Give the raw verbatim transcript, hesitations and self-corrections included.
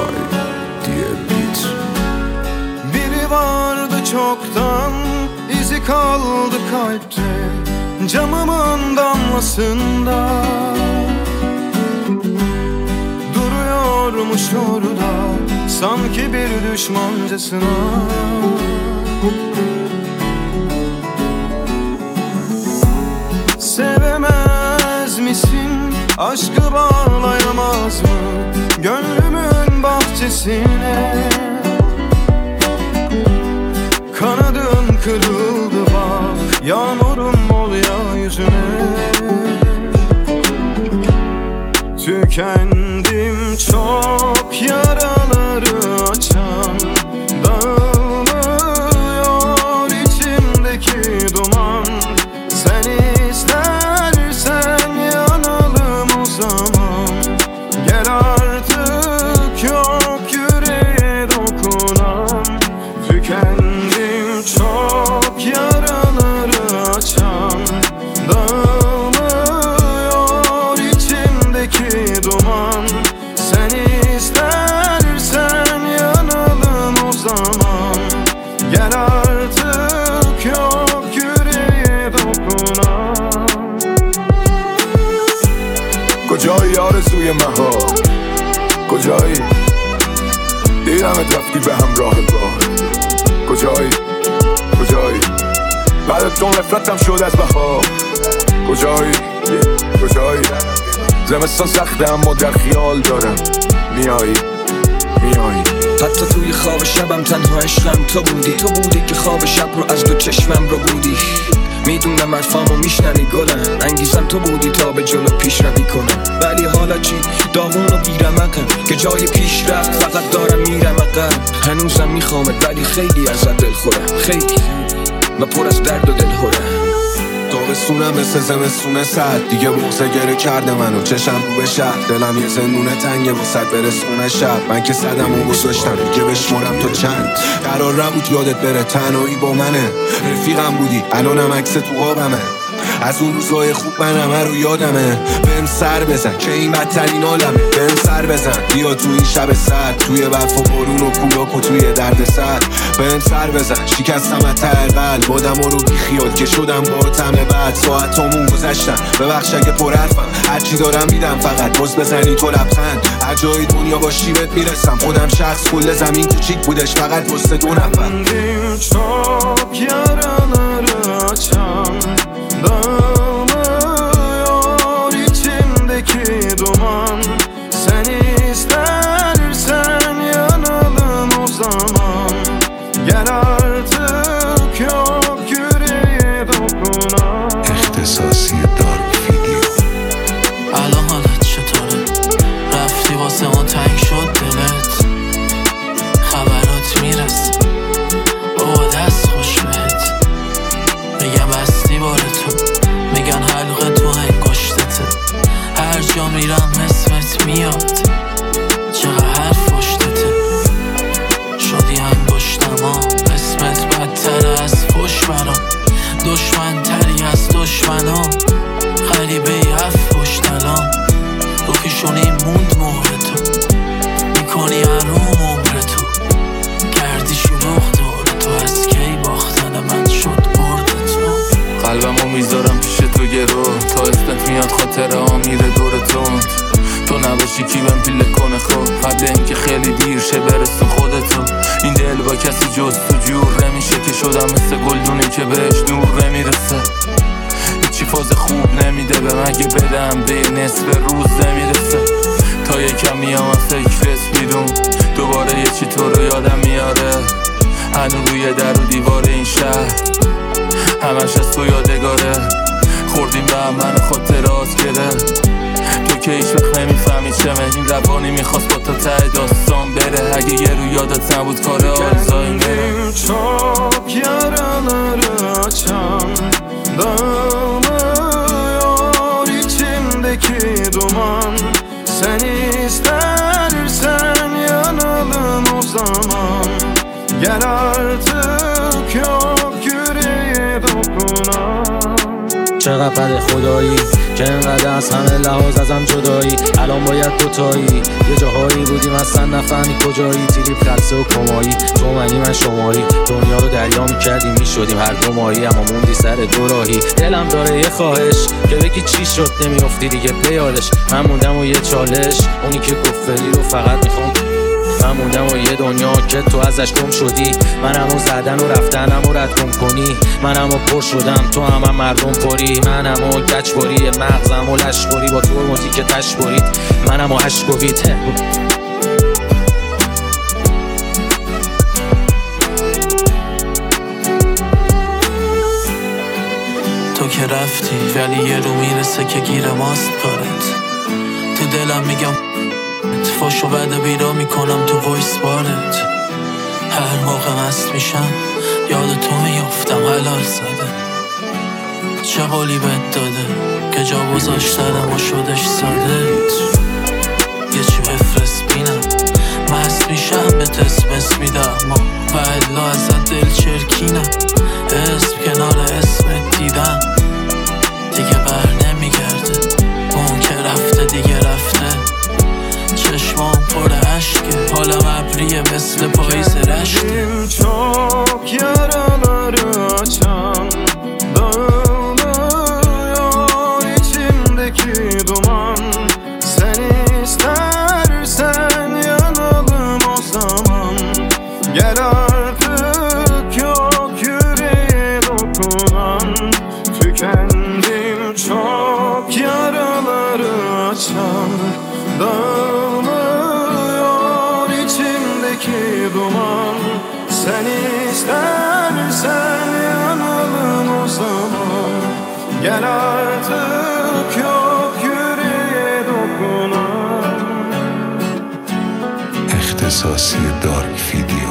Koçay diye bit. Biri vardı çoktan, izi kaldı kalpte, camımın damlasında. Duruyormuş orada, sanki bir düşmancasına. Sevemez misin, aşkı bağlayamaz mı gönlümün bahçesine? Kanadın kırıldı bak, yağmurum ol ya yüzüme. Tükendim çok, yaraları açan, dağılmıyor içimdeki duman. Sen istersen yanalım o zaman. Gel artık, yok yüreğe dokunan. Tükendim çok, yaraları açan, dağılmıyor içimdeki duman. Sen istersen yanalım o zaman. Gel artık, yok yüreğe dokunan. کجایی آرزوی مهار؟ کجایی؟ دیدمت رفتی به همراه باد. کجایی؟ کجایی؟ بعد از تو نفرتم شد از بهار. کجایی؟ کجایی؟ زمستان سخته اما در خیال دارم میایی میایی. حتی توی خواب شبم تنها عشقم تو بودی. تو بودی که خواب شب رو از دو چشمم رو بودی. میدونم حرفامو میشنوی گلم، انگیزم تو بودی تا به جلو پیش روی کنم. ولی حالا چی؟ داغون و بیرمقم که جای پیش رفت فقط دارم میرم عقب. هنوزم میخوامت ولی خیلی ازت دل خورم، خیلی و پر از درد و دل هورم. تابستونم مثل زمستونه سرد، دیگه بغضه گره کرده منو چشم رو به شهر. دلم یه زندونه تنگه واسه برسونه شب. من که صدم و گذاشتم دیگه بشمارم تو چند. قرار نبود یادت بره، تنهایی با منه. رفیقم بودی الانم عکس تو خوابمه. از اون روزای خوب من همه رو یادمه. بهم سر بزن که این بدترین عالمه. بهم سر بزن بیا تو این شب سرد، توی برف و بارون و کولاک و توی درد سر. بهم سر بزن شکستم از ته قلب، آدم رو بی خیال که شدم با تمه بعد. ساعتامون گذشتن ببخش اگه پر حرفم، هرچی دارم میدم فقط باز بزنی تو لبخند. هر جای دنیا باشی بهت میرسم، خودم شخص کل زمین کوچیک بودش فقط واسه دو نفر. çok yaraları açan, dağılmıyor içimdeki duman. Sen istersen yanalım o zaman. Gel artık, yok yüreğe dokunan. اختصاصی دارک ویدیو. الان حالت چطوره؟ رفتی واسه اون تنگ شد دلت؟ خبرات میرسه بابا دست خوش بهت. میگم بستی بار تو، میگن حلقه تو انگشتته. هر جا میرم اسمت میاد، چقدر حرف پشتته. شدی انگشتما، اسمت بدتر از فش برام. دشمن تری از دشمنا، غریبه ای هفت پشت الان. رو پیشونی موند مهر تو، میکنی حروم عمر تو. گردی شلوغ دور تو، از کی باختن من شد برد تو. قلبمو میذارم پیش تو گرو، تا اسمت میاد خاطره ها میره دور تند. تو نباشی کی بهم پیله کنه خود، قبل اینکه خیلی دیر شه برسون خودتو. این دل با کسی جز تو جور نمیشه که شدم مثل گلدونی که بهش نور نمیرسه. هیچی فاز خوب نمیده به مگه بدم به نصف روز نمیرسه. تا یکم میام فکرت بیرون، دوباره یه چی تو رو یادم میاره. هنو روی در و دیوار این شهر همش از تو یادگاره. خوردیم به هم منو خاطرات گره. تو که هیچ وقت نمیفهمی چمه، این روانی میخواست با تا ته داستان بره. اگه یه رو یادت نبود کار آرزایی میره. çok yaraları açan, dağılmıyor içimdeki duman. Sen istersen yanalım o zaman. Gel artık, yok yüreğe dokunan. چقدر بده خدایی که انقدر از همه لحاظ ازم جدایی. الان باید دوتایی یه جاهایی بودیم اصلا نفهمی کجایی. تیریب خلصه و کمایی تو منی من شماری. دنیا رو دریا میکردیم میشدیم هر دو ماهی اما موندی سر دو راهی. دلم داره یه خواهش که بگی چی شد نمیافتی دیگه بیادش. من موندم و یه چالش اونی که گفت فری رو فقط میخوام. من موندم و یه دنیا که تو ازش گم شدی. منم و زدن و رفتنم و رد گم کنی. منم و پر شدم تو هم, هم مردم پری. منم و گچ بری مغزم و لش بری با ترمزی که تش برید. منم و عشق و وید. تو که رفتی ولی یه رو میرسه که گیر ماست کارت. تو دلم میگم فاشو بعد بیرا میکنم تو وایس بارت. هر موقع مست میشم یاد تو میافتم حلال زده. چه قولی بهت داده که جا گذاشتم و شدش ساده. یه چی بفرست بینم مست میشم به اسم اسم میدم و الا ازت دل چرکینم. اسم کنار اسمت دیدم دیگه بر نمیگرده. اون که رفته دیگه رفته. چشمام پر عشقه حالم ابریه مثل پاییز رشته. çok yaraları açan dağılıyor içimdeki duman. Sen istersen yanalım o zaman. Gel artık yok yüreğe dokunan. Tükendim çok yaraları açan dağılıyor içimdeki duman. Sen istersen yanalım o zaman. Gel artık yok yüreğe dokunan. اختصاصی دارک ویدیو.